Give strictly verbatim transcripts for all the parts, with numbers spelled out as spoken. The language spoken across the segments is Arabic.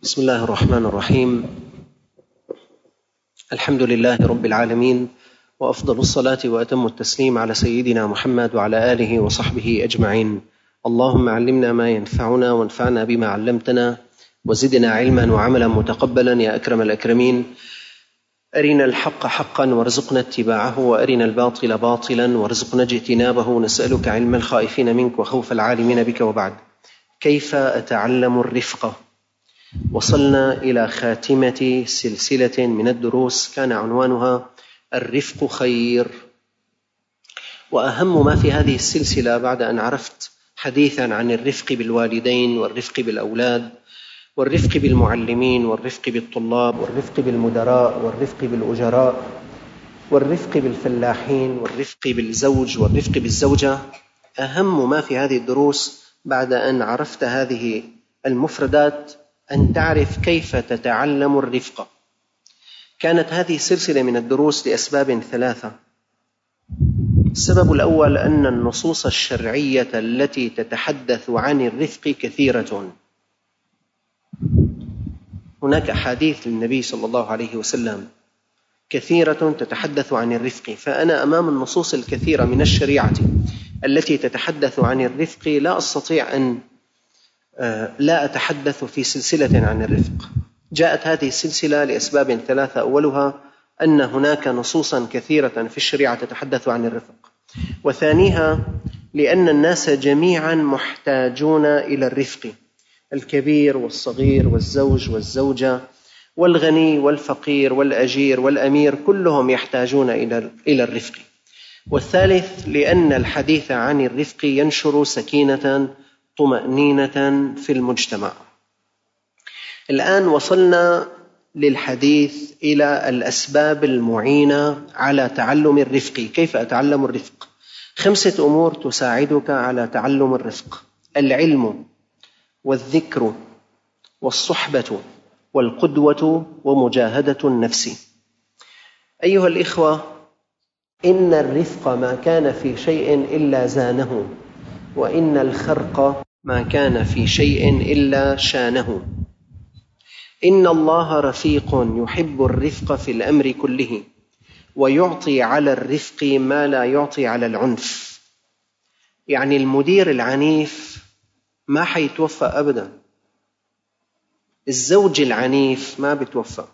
بسم الله الرحمن الرحيم. الحمد لله رب العالمين، وأفضل الصلاة وأتم التسليم على سيدنا محمد وعلى آله وصحبه أجمعين. اللهم علمنا ما ينفعنا وانفعنا بما علمتنا وزدنا علما وعملا متقبلا يا أكرم الأكرمين. أرنا الحق حقا وارزقنا اتباعه، وأرنا الباطل باطلا وارزقنا اجتنابه. نسألك علم الخائفين منك وخوف العالمين بك. وبعد، كيف أتعلم الرفقة؟ وصلنا إلى خاتمة سلسلة من الدروس كان عنوانها الرفق خير. وأهم ما في هذه السلسلة بعد أن عرفت حديثا عن الرفق بالوالدين والرفق بالأولاد والرفق بالمعلمين والرفق بالطلاب والرفق بالمدراء والرفق بالأجراء والرفق بالفلاحين والرفق بالزوج والرفق بالزوجة، أهم ما في هذه الدروس بعد أن عرفت هذه المفردات أن تعرف كيف تتعلم الرفق. كانت هذه السلسلة من الدروس لأسباب ثلاثة. السبب الأول أن النصوص الشرعية التي تتحدث عن الرفق كثيرة. هناك أحاديث للنبي صلى الله عليه وسلم كثيرة تتحدث عن الرفق، فأنا أمام النصوص الكثيرة من الشريعة التي تتحدث عن الرفق لا أستطيع أن لا أتحدث في سلسلة عن الرفق. جاءت هذه السلسلة لأسباب ثلاثة. أولها أن هناك نصوصا كثيرة في الشريعة تتحدث عن الرفق، وثانيها لأن الناس جميعا محتاجون إلى الرفق، الكبير والصغير والزوج والزوجة والغني والفقير والأجير والأمير، كلهم يحتاجون إلى الرفق. والثالث لأن الحديث عن الرفق ينشر سكينة طمأنينة في المجتمع. الآن وصلنا للحديث إلى الأسباب المعينة على تعلم الرفق. كيف أتعلم الرفق؟ خمسة أمور تساعدك على تعلم الرفق: العلم والذكر والصحبة والقدوة ومجاهدة النفس. أيها الإخوة، إن الرفق ما كان في شيء إلا زانه، وإن الخرق ما كان في شيء إلا شانه. إن الله رفيق يحب الرفق في الأمر كله، ويعطي على الرفق ما لا يعطي على العنف. يعني المدير العنيف ما حيتوفى أبدا، الزوج العنيف ما بتوفى.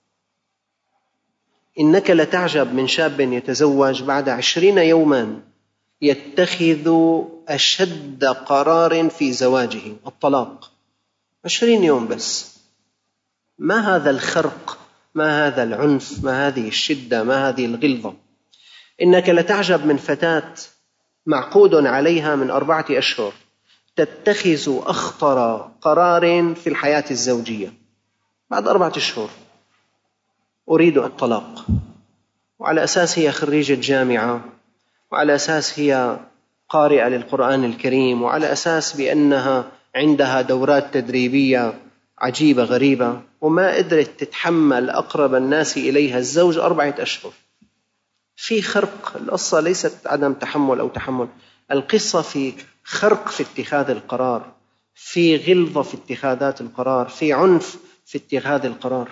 إنك لتعجب من شاب يتزوج بعد عشرين يوما يتخذ أشد قرار في زواجه، الطلاق. عشرين يوم بس. ما هذا الخرق؟ ما هذا العنف؟ ما هذه الشدة؟ ما هذه الغلظة؟ إنك لتعجب من فتاة معقود عليها من أربعة أشهر تتخذ أخطر قرار في الحياة الزوجية بعد أربعة أشهر: أريد الطلاق. وعلى أساس هي خريجة جامعة، وعلى أساس هي قارئة للقرآن الكريم، وعلى أساس بأنها عندها دورات تدريبية عجيبة غريبة، وما قدرت تتحمل أقرب الناس إليها الزوج أربعة أشهر. في خرق. القصة ليست عدم تحمل أو تحمل، القصة في خرق في اتخاذ القرار، في غلظة في اتخاذات القرار، في عنف في اتخاذ القرار.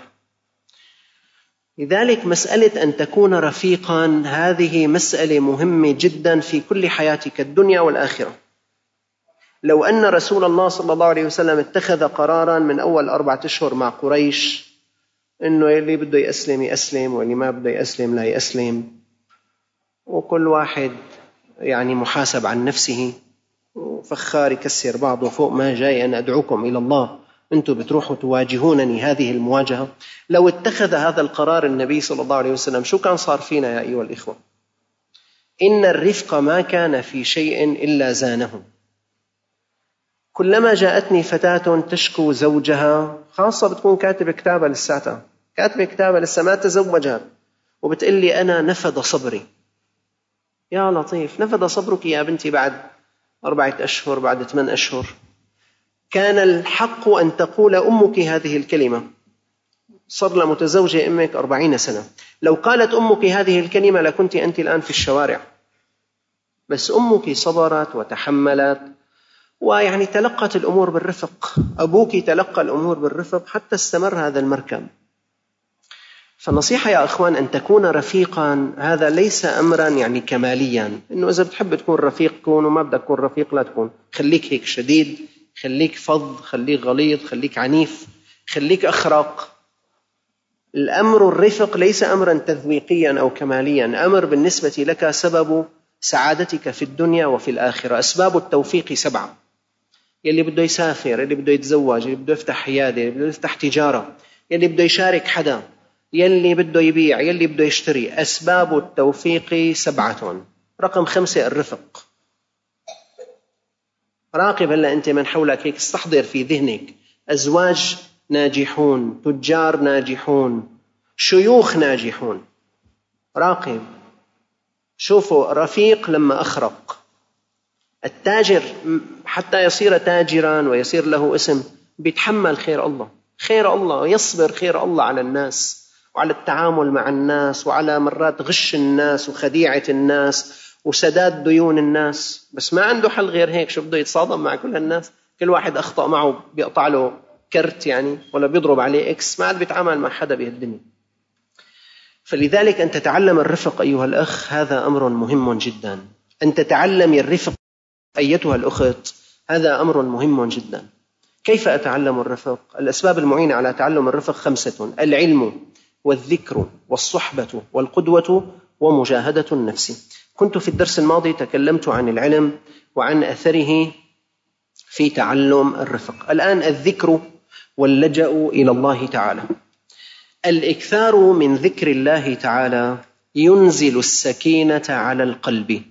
لذلك مسألة أن تكون رفيقا هذه مسألة مهمة جدا في كل حياتك الدنيا والآخرة. لو أن رسول الله صلى الله عليه وسلم اتخذ قرارا من أول أربعة أشهر مع قريش إنه اللي بده يأسلم يأسلم، واللي ما بده يأسلم لا يأسلم، وكل واحد يعني محاسب عن نفسه، وفخار يكسر بعضه فوق، ما جاي أن أدعوكم إلى الله، أنتم بتروحوا تواجهونني هذه المواجهة. لو اتخذ هذا القرار النبي صلى الله عليه وسلم شو كان صار فينا يا أيها الإخوة؟ إن الرفق ما كان في شيء إلا زانه. كلما جاءتني فتاة تشكو زوجها، خاصة بتكون كاتبة كتابة لساتها، كاتبة كتابة لسه ما تزوجها، وبتقول لي أنا نفد صبري. يا لطيف، نفد صبرك يا بنتي بعد أربعة أشهر، بعد ثمان أشهر. كان الحق أن تقول أمك هذه الكلمة. صار لها متزوجة أمك أربعين سنة، لو قالت أمك هذه الكلمة لكنت أنت الآن في الشوارع. بس أمك صبرت وتحملت ويعني تلقت الأمور بالرفق، أبوك تلقى الأمور بالرفق حتى استمر هذا المركب. فالنصيحة يا أخوان أن تكون رفيقا، هذا ليس أمرا يعني كماليا، إنه إذا بتحب تكون رفيق كون، وما بدك تكون رفيق لا تكون. خليك هيك شديد، خليك فظ، خليك غليظ، خليك عنيف، خليك أخرق. الأمر الرفق ليس أمرا تذويقيا أو كماليا، أمر بالنسبة لك سبب سعادتك في الدنيا وفي الآخرة. أسباب التوفيق سبعة: يلي بده يسافر، يلي بده يتزوج، يلي بده يفتح عيادة، يلي بده يفتح تجارة، يلي بده يشارك حدا، يلي بده يبيع، يلي بده يشتري. أسباب التوفيق سبعة. رقم خمسة الرفق. راقب هلا أنت من حولك هيك، استحضر في ذهنك أزواج ناجحون، تجار ناجحون، شيوخ ناجحون. راقب، شوفوا رفيق لما أخرق. التاجر حتى يصير تاجرا ويصير له اسم بيتحمل خير الله، خير الله، ويصبر خير الله على الناس وعلى التعامل مع الناس، وعلى مرات غش الناس وخديعة الناس وسداد ديون الناس. بس ما عنده حل غير هيك. شو بده يتصادم مع كل الناس؟ كل واحد أخطأ معه بيقطع له كرت يعني، ولا بيضرب عليه إكس، ما عاد بيتعامل مع حدا بهالدنيا. فلذلك أن تتعلم الرفق أيها الأخ، هذا أمر مهم جدا. أن تتعلم الرفق أيتها الأخت، هذا أمر مهم جدا. كيف أتعلم الرفق؟ الأسباب المعينة على تعلم الرفق خمسة: العلم والذكر والصحبة والقدوة ومجاهدة النفس. كنت في الدرس الماضي تكلمت عن العلم وعن أثره في تعلم الرفق. الآن الذكر واللجأ إلى الله تعالى. الإكثار من ذكر الله تعالى ينزل السكينة على القلب.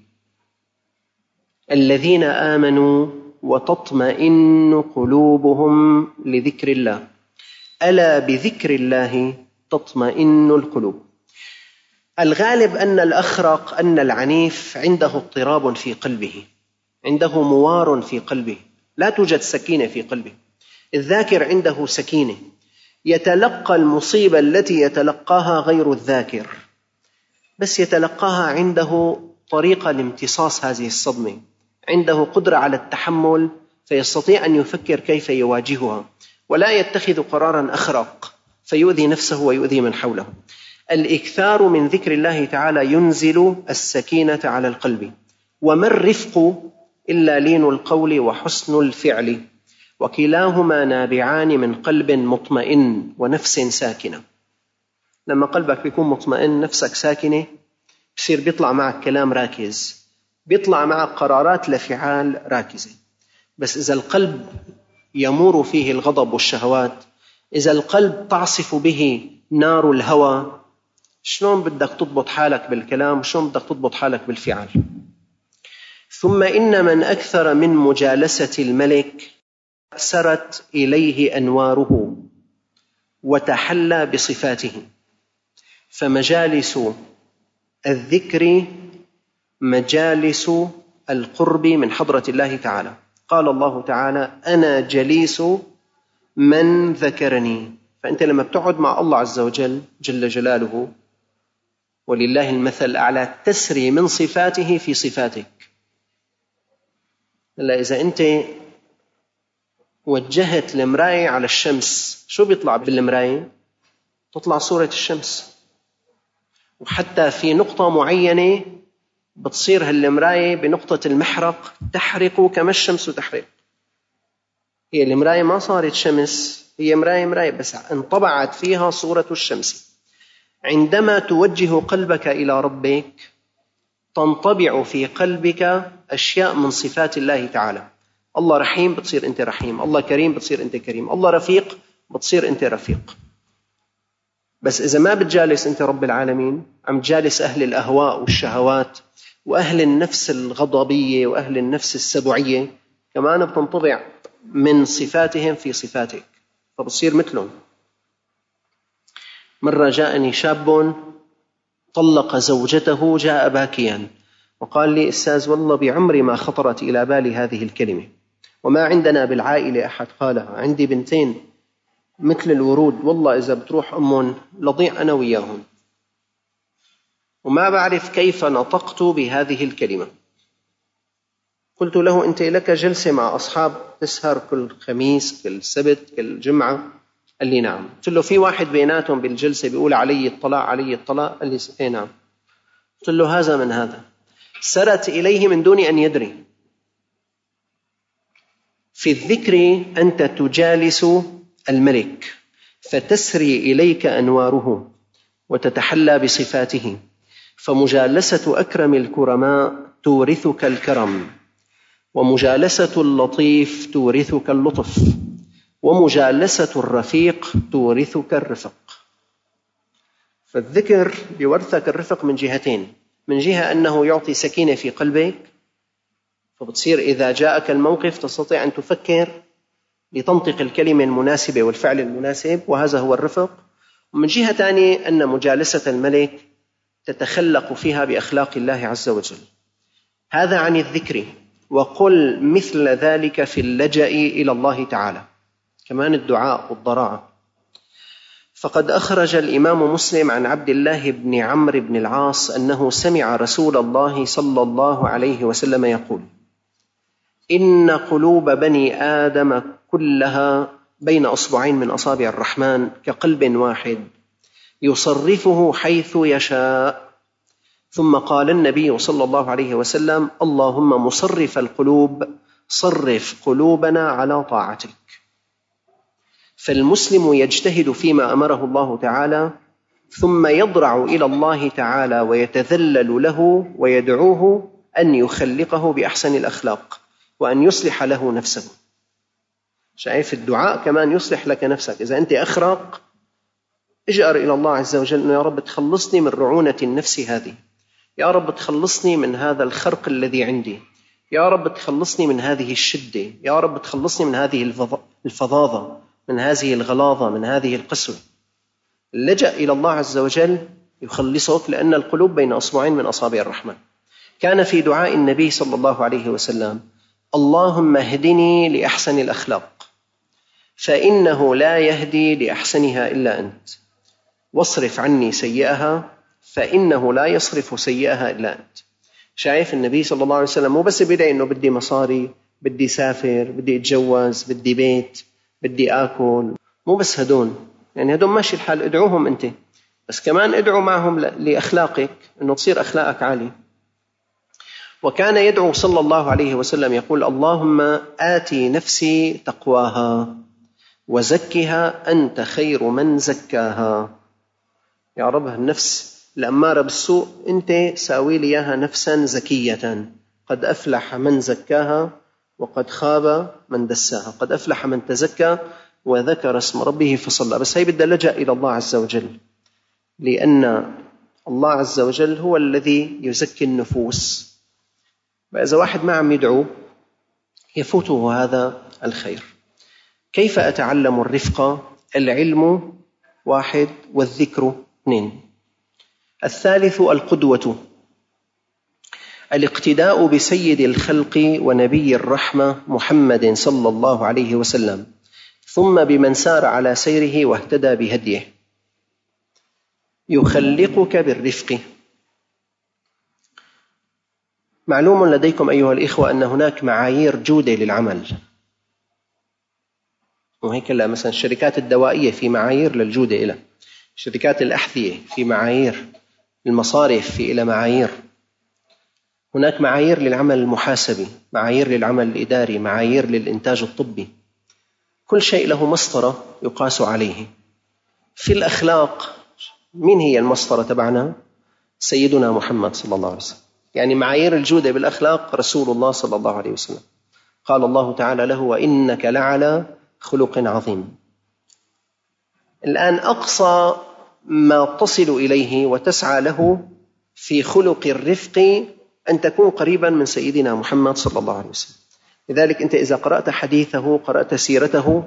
الذين آمنوا وتطمئن قلوبهم لذكر الله، ألا بذكر الله تطمئن القلوب. الغالب أن الأخرق، أن العنيف عنده اضطراب في قلبه، عنده موار في قلبه، لا توجد سكينة في قلبه. الذاكر عنده سكينة، يتلقى المصيبة التي يتلقاها غير الذاكر، بس يتلقاها عنده طريقة لامتصاص هذه الصدمة، عنده قدرة على التحمل، فيستطيع أن يفكر كيف يواجهها، ولا يتخذ قرارا أخرق فيؤذي نفسه ويؤذي من حوله. الإكثار من ذكر الله تعالى ينزل السكينة على القلب. وما الرفق إلا لين القول وحسن الفعل، وكلاهما نابعان من قلب مطمئن ونفس ساكنة. لما قلبك بيكون مطمئن، نفسك ساكنة، بصير بيطلع معك كلام راكز، بيطلع معك قرارات لفعال راكزة. بس إذا القلب يمور فيه الغضب والشهوات، إذا القلب تعصف به نار الهوى، شلون بدك تضبط حالك بالكلام؟ شلون بدك تضبط حالك بالفعل؟ ثم إن من أكثر من مجالسة الملك سرت إليه أنواره وتحلى بصفاته. فمجالس الذكر مجالس القرب من حضرة الله تعالى. قال الله تعالى: أنا جليس من ذكرني. فأنت لما بتقعد مع الله عز وجل جل جلاله، ولله المثل الأعلى، تسري من صفاته في صفاتك. إلا إذا أنت وجهت المراية على الشمس، شو بيطلع بالمراية؟ تطلع صورة الشمس. وحتى في نقطة معينة بتصير هالمراية بنقطة المحرق تحرق كما الشمس تحرق. هي المراية ما صارت شمس، هي مراية مراية بس انطبعت فيها صورة الشمس. عندما توجه قلبك إلى ربك تنطبع في قلبك أشياء من صفات الله تعالى. الله رحيم، بتصير أنت رحيم. الله كريم، بتصير أنت كريم. الله رفيق، بتصير أنت رفيق. بس إذا ما بتجالس أنت رب العالمين، عم تجالس أهل الأهواء والشهوات وأهل النفس الغضبية وأهل النفس السبعية، كمان بتنطبع من صفاتهم في صفاتك، فبصير مثلهم. مرة جاءني شاب طلق زوجته، جاء باكيا وقال لي: أستاذ والله بعمري ما خطرت إلى بالي هذه الكلمة، وما عندنا بالعائلة أحد قالها. عندي بنتين مثل الورود، والله إذا بتروح أمهم لضيع أنا وياهم، وما بعرف كيف نطقت بهذه الكلمة. قلت له: أنت لك جلسة مع أصحاب تسهر كل خميس كل سبت كل جمعة؟ قال لي: نعم. قلت له: في واحد بيناتهم بالجلسة بيقول علي الطلاق علي الطلاق؟ قال لي: إيه نعم. قلت له: هذا من هذا. سرت إليه من دون أن يدري. في الذكر أنت تجالس الملك فتسري إليك أنواره وتتحلى بصفاته، فمجالسة أكرم الكرماء تورثك الكرم، ومجالسة اللطيف تورثك اللطف، ومجالسة الرفيق تورثك الرفق. فالذكر بيورثك الرفق من جهتين: من جهة أنه يعطي سكينة في قلبك، فبتصير إذا جاءك الموقف تستطيع أن تفكر لتنطق الكلمة المناسبة والفعل المناسب، وهذا هو الرفق. ومن جهة ثانية أن مجالسة الملك تتخلق فيها بأخلاق الله عز وجل. هذا عن الذكر. وقل مثل ذلك في اللجأ إلى الله تعالى. كمان الدعاء والضراعة. فقد أخرج الإمام مسلم عن عبد الله بن عمرو بن العاص أنه سمع رسول الله صلى الله عليه وسلم يقول: إن قلوب بني آدم كلها بين أصبعين من أصابع الرحمن كقلب واحد يصرفه حيث يشاء. ثم قال النبي صلى الله عليه وسلم: اللهم مصرف القلوب صرف قلوبنا على طاعتك. فالمسلم يجتهد فيما أمره الله تعالى، ثم يضرع إلى الله تعالى ويتذلل له ويدعوه أن يخلقه بأحسن الأخلاق وأن يصلح له نفسه. شايف الدعاء كمان يصلح لك نفسك. إذا أنت أخرق، اجأر إلى الله عز وجل أنه: يا رب تخلصني من رعونة النفس هذه، يا رب تخلصني من هذا الخرق الذي عندي، يا رب تخلصني من هذه الشدة، يا رب تخلصني من هذه الفظاظة، من هذه الغلاظة، من هذه القسوة. اللجأ إلى الله عز وجل يخلصك، لأن القلوب بين أصبعين من أصابع الرحمن. كان في دعاء النبي صلى الله عليه وسلم: اللهم اهدني لأحسن الأخلاق فإنه لا يهدي لأحسنها إلا أنت، واصرف عني سيئها فإنه لا يصرف سيئها إلا أنت. شايف النبي صلى الله عليه وسلم مو بس بدأ إنه بدي مصاري، بدي سافر، بدي أتجوز، بدي بيت، بدي آكل، مو بس هدون، يعني هدون ماشي الحال، ادعوهم أنت، بس كمان ادعو معهم لأخلاقك إنه تصير أخلاقك عالية. وكان يدعو صلى الله عليه وسلم يقول: اللهم آتي نفسي تقواها وزكها أنت خير من زكاها. يا رب النفس الأمارة بالسوء أنت ساوي لي إياها نفسا زكية، قد أفلح من زكاها وقد خاب من دساها. قد أفلح من تزكى وذكر اسم ربه فصلى. بس هي بدها لجأ إلى الله عز وجل، لأن الله عز وجل هو الذي يزكي النفوس. فإذا واحد ما عم يدعو يفوته هذا الخير. كيف أتعلم الرفق؟ العلم واحد والذكر اثنين. الثالث القدوة، الاقتداء بسيد الخلق ونبي الرحمة محمد صلى الله عليه وسلم، ثم بمن سار على سيره واهتدى بهديه. يخلقك بالرفق. معلوم لديكم أيها الإخوة أن هناك معايير جودة للعمل، وهيك لا مثلا الشركات الدوائية في معايير للجودة إلى شركات الأحذية، في معايير المصارف، في إلى معايير. هناك معايير للعمل المحاسبي، معايير للعمل الإداري، معايير للإنتاج الطبي. كل شيء له مسطرة يقاس عليه. في الأخلاق مين هي المسطرة تبعنا؟ سيدنا محمد صلى الله عليه وسلم. يعني معايير الجودة بالأخلاق رسول الله صلى الله عليه وسلم. قال الله تعالى له: وإنك لعلى خلق عظيم. الآن أقصى ما تصل إليه وتسعى له في خلق الرفق أن تكون قريبا من سيدنا محمد صلى الله عليه وسلم. لذلك أنت إذا قرأت حديثه، قرأت سيرته،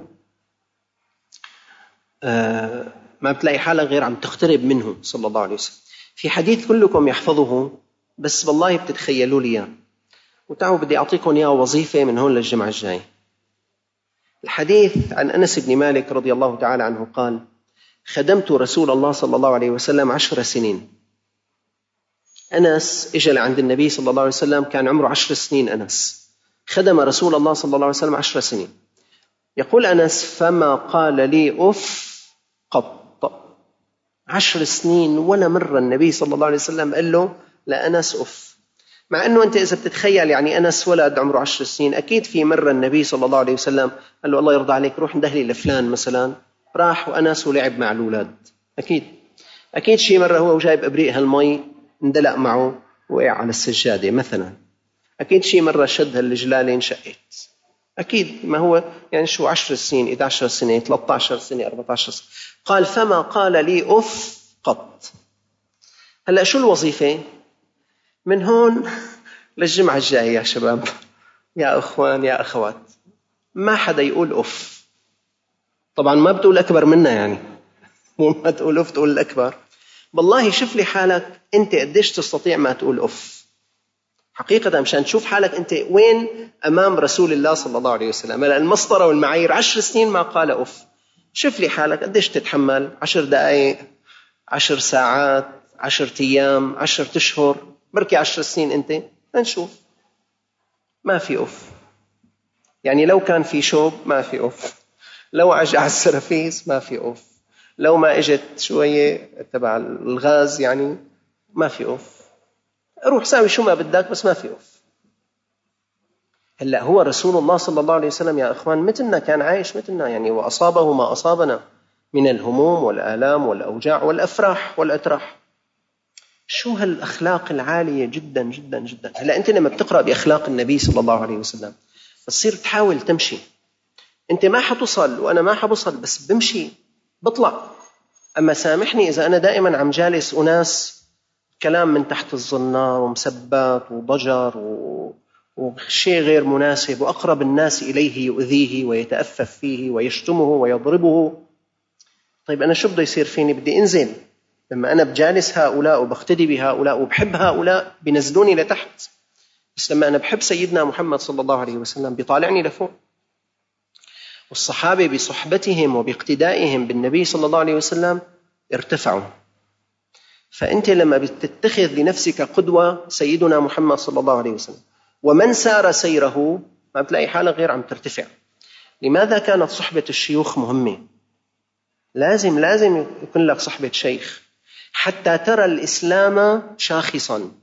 ما بتلاقي حالك غير عم تقترب منه صلى الله عليه وسلم. في حديث كلكم يحفظه، بس والله بتتخيلوا لي وتعالوا بدي أعطيكم إياه وظيفة من هون للجمعة الجاي. الحديث عن أنس بن مالك رضي الله تعالى عنه قال: خدمت رسول الله صلى الله عليه وسلم عشر سنين. أنس إجا عند النبي صلى الله عليه وسلم كان عمره عشر سنين. أنس خدم رسول الله صلى الله عليه وسلم عشر سنين. يقول أنس: فما قال لي أف قط. عشر سنين ولا مرة النبي صلى الله عليه وسلم قال له لأنس أف. مع أنه أنت إذا بتتخيل يعني أنس ولد عمره عشر سنين، أكيد في مرة النبي صلى الله عليه وسلم قال له: الله يرضى عليك روح ندهلي لفلان مثلا، راح وأنس ولعب مع الأولاد. أكيد أكيد شي مرة هو وجايب إبريق هالمي اندلق معه وقع على السجادة مثلا. أكيد شي مرة شد هالجلالة انشقت. أكيد. ما هو يعني شو عشر سنين، إحدى عشرة سنة، ثلاثة عشر سنة، أربعة عشر سنة. قال: فما قال لي أف قط. هلأ شو الوظيفة؟ من هون للجمعة الجاية يا شباب، يا أخوان يا أخوات، ما حدا يقول أف. طبعا ما بتقول أكبر منا، يعني مو ما تقول أف تقول الأكبر. بالله شوف لي حالك أنت قديش تستطيع ما تقول أف حقيقة، مشان تشوف حالك أنت وين أمام رسول الله صلى الله عليه وسلم. المسطرة والمعايير عشر سنين ما قال أف. شوف لي حالك قديش تتحمل. عشر دقائق، عشر ساعات، عشر أيام، عشر أشهر، بركي عشر سنين أنت. نشوف. ما في أف. يعني لو كان في شوب ما في أف، لو عجع على السرفيس ما في أف، لو ما اجت شوية تبع الغاز يعني ما في أف. روح ساوي شو ما بدك بس ما في أف. هلأ هو رسول الله صلى الله عليه وسلم يا أخوان مثلنا، كان عايش مثلنا يعني، وأصابه ما أصابنا من الهموم والآلام والأوجاع والأفراح والأتراح. شو هالأخلاق العالية جدا جدا جدا. هلأ أنت لما بتقرأ بأخلاق النبي صلى الله عليه وسلم بتصير تحاول تمشي. أنت ما حتصل وأنا ما حبصل، بس بمشي بطلع. أما سامحني إذا أنا دائما عم جالس أناس كلام من تحت الظنار ومسبات وضجر و... وشيء غير مناسب، وأقرب الناس إليه يؤذيه ويتأفف فيه ويشتمه ويضربه. طيب أنا شو بده يصير فيني؟ بدي أنزل. لما أنا بجالس هؤلاء وبقتدي بهؤلاء وبحب هؤلاء بنزلوني لتحت، بس لما أنا بحب سيدنا محمد صلى الله عليه وسلم بيطالعني لفوق. والصحابة بصحبتهم وباقتدائهم بالنبي صلى الله عليه وسلم ارتفعوا. فأنت لما بتتخذ لنفسك قدوة سيدنا محمد صلى الله عليه وسلم ومن سار سيره، ما بتلاقي حالك غير عم ترتفع. لماذا كانت صحبة الشيوخ مهمة؟ لازم لازم يكون لك صحبة شيخ حتى ترى الإسلام شاخصا.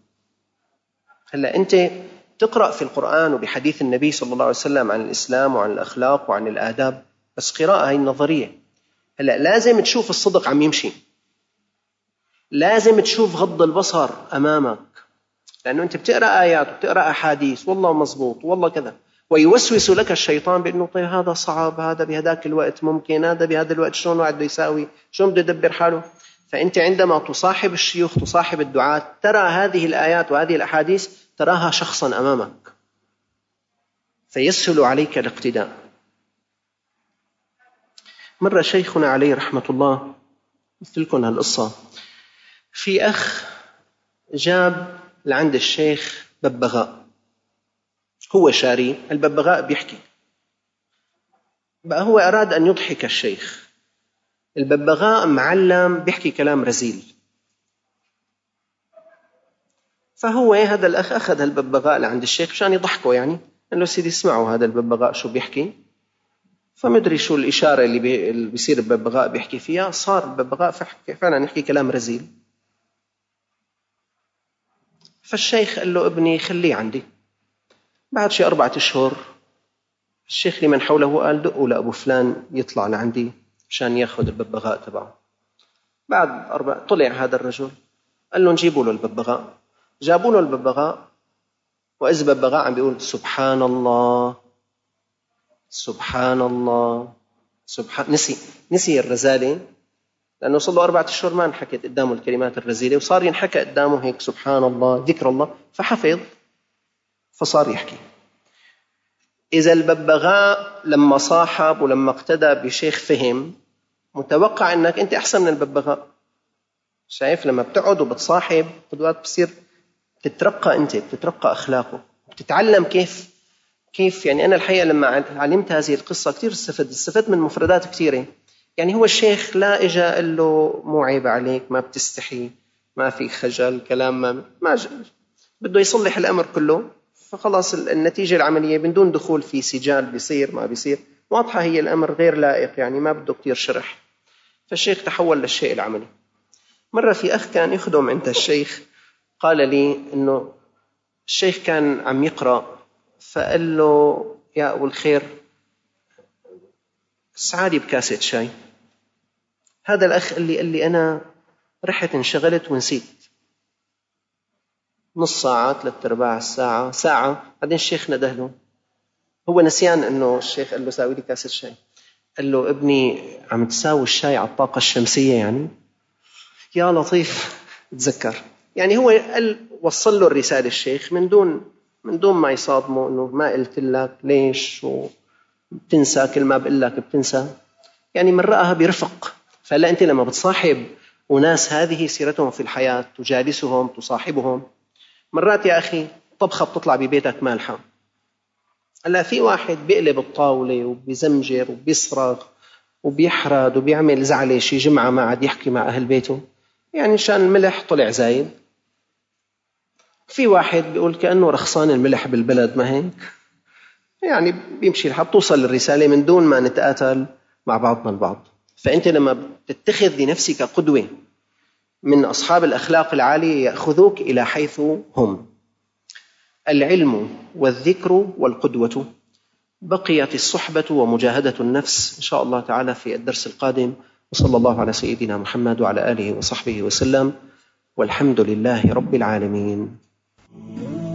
هلأ أنت تقرأ في القرآن وبحديث النبي صلى الله عليه وسلم عن الإسلام وعن الأخلاق وعن الآداب، بس قراءة هي النظرية. هلأ لازم تشوف الصدق عم يمشي، لازم تشوف غض البصر أمامك، لأنه أنت بتقرأ آيات وبتقرأ أحاديث والله مزبوط والله كذا، ويوسوس لك الشيطان بأنه طيب هذا صعب، هذا بهذاك الوقت ممكن، هذا بهذا الوقت شلون واحد بده يساوي، شلون بده يدبر حاله. فأنت عندما تصاحب الشيوخ تصاحب الدعاة ترى هذه الآيات وهذه الأحاديث تراها شخصا أمامك، فيسهل عليك الاقتداء. مرة شيخنا عليه رحمة الله، مثل لكم هالقصة، في أخ جاب لعند الشيخ ببغاء، هو شاري الببغاء بيحكي. بقى هو أراد أن يضحك الشيخ. الببغاء معلم بيحكي كلام رزيل، فهو هذا الأخ أخذ الببغاء لعند الشيخ مشان يضحكه، يعني قال له سيدي اسمعوا هذا الببغاء شو بيحكي. فمدري شو الإشارة اللي, بي... اللي بيصير الببغاء بيحكي فيها، صار الببغاء فعلا يحكي كلام رزيل. فالشيخ قال له ابني خليه عندي. بعد شي أربعة أشهر الشيخ لمن حوله قال دقوا لأبو فلان يطلع لعندي مشان ياخذ الببغاء تبعه. بعد أربع طلع هذا الرجل، قال له نجيبوا له الببغاء. جابوا له الببغاء، وإذ ببغاء عم بيقول سبحان الله سبحان الله سبحان. نسي نسي الرزالة، لأنه صار له أربعة أشهر ما انحكت قدامه الكلمات الرزيلة، وصار ينحكى قدامه هيك سبحان الله ذكر الله، فحفظ فصار يحكي. إذا الببغاء لما صاحب ولما اقتدى بشيخ فهم، متوقع أنك أنت أحسن من الببغاء. شايف لما بتقعد وبتصاحب قدوات بصير تترقى، أنت بتترقى أخلاقه، بتتعلم كيف كيف يعني. أنا الحقيقة لما علمت هذه القصة كتير استفدت استفدت من مفردات كتيرة. يعني هو الشيخ لا إجا قال له مو عيب عليك، ما بتستحي، ما في خجل، كلام ما, ما ج... بده يصلح الأمر كله. فخلاص النتيجة العملية من دون دخول في سجال بيصير ما بيصير واضحة، هي الأمر غير لائق يعني ما بده كتير شرح. فالشيخ تحول للشيء العملي. مرة في أخ كان يخدم عند الشيخ قال لي إنه الشيخ كان عم يقرأ فقال له يا أبو الخير سعادي بكاسة شاي. هذا الأخ قال لي قال لي أنا رحت انشغلت ونسيت نص ساعة ثلاث أرباع الساعة ساعة. بعدين الشيخ نده له، هو نسيان أنه الشيخ قال له ساوي لي كاسة شاي. قال له ابني عم تساوي الشاي على الطاقة الشمسية يعني؟ يا لطيف تذكر يعني هو قال وصل له الرسالة الشيخ من دون من دون ما يصادمه إنه ما قلت لك ليش وبتنسى كل ما بقول لك بتنسى. يعني من رأها برفق. فلا أنت لما بتصاحب وناس هذه سيرتهم في الحياة تجالسهم تصاحبهم، مرات يا أخي طبخة بتطلع ببيتك مالحة، هلا في واحد بيقلب الطاولة وبيزمجر وبيصرخ وبيحرد وبيعمل زعلة شي جمعة ما عاد يحكي مع أهل بيته يعني شان الملح طلع زايد. في واحد بيقول كأنه رخصان الملح بالبلد ما هيك يعني بيمشي الحال. توصل الرسالة من دون ما نتقاتل مع بعضنا البعض. فأنت لما تتخذ لنفسك قدوة من أصحاب الأخلاق العالية يأخذوك إلى حيث هم. العلم والذكر والقدوة. بقيت الصحبة ومجاهدة النفس إن شاء الله تعالى في الدرس القادم. وصلى الله على سيدنا محمد وعلى آله وصحبه وسلم، والحمد لله رب العالمين.